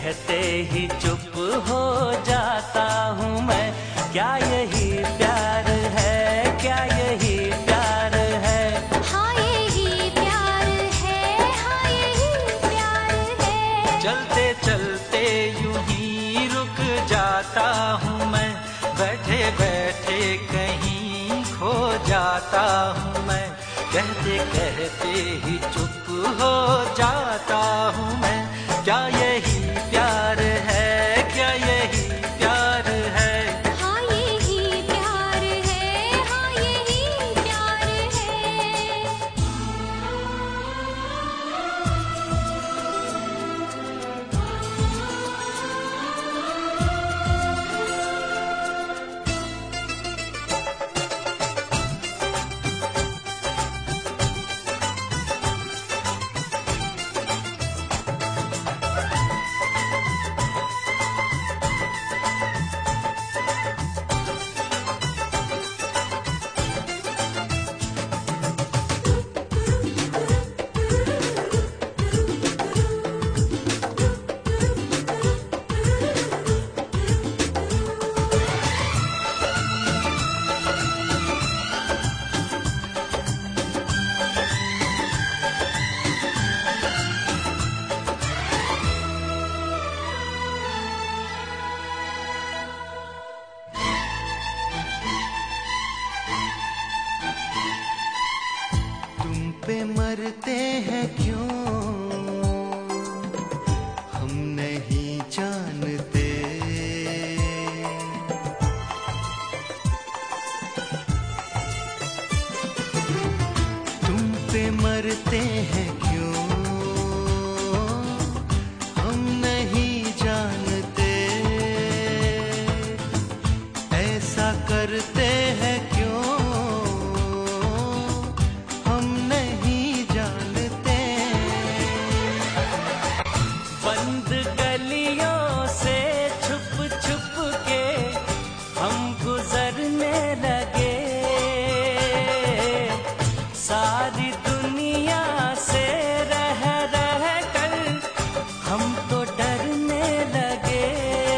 कहते ही चुप हो जाता हूँ मैं। क्या यही प्यार है, क्या यही प्यार है? हाँ यही प्यार है, हाँ यही प्यार है। चलते चलते यूं ही रुक जाता हूँ मैं, बैठे बैठे कहीं खो जाता हूँ मैं। कहते कहते ही चुप हो जाता हूँ मैं। क्या यही प्यार है, क्या यही प्यार है? हाँ यही प्यार है, हाँ यही प्यार है। पे मरते हैं क्यों हम नहीं जानते। तुम पे मरते हैं क्यों हम नहीं जानते। ऐसा करते हैं सारी दुनिया से रह रह कर हम तो डरने लगे।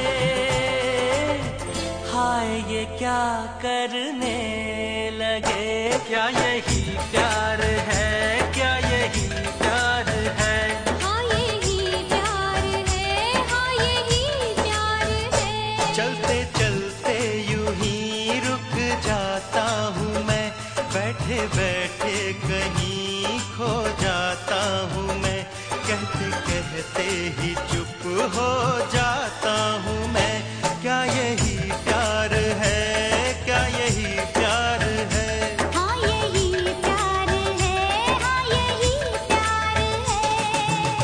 हाय ये क्या करने लगे। क्या यही प्यार है, क्या यही प्यार है? हाँ यही प्यार है, हाँ यही प्यार है। चलते चलते यूं ही रुक जाता हूँ मैं, बैठे बैठे कहीं खो जाता हूँ मैं। कहते कहते ही चुप हो जाता हूँ मैं। क्या यही प्यार है, क्या यही प्यार है? हाँ यही प्यार है, हाँ यही प्यार है।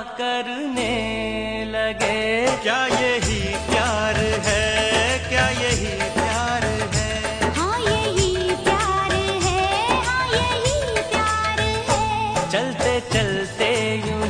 करने लगे। क्या यही प्यार है, क्या यही प्यार है? हाँ यही प्यार है, हाँ यही प्यार है। चलते चलते यूं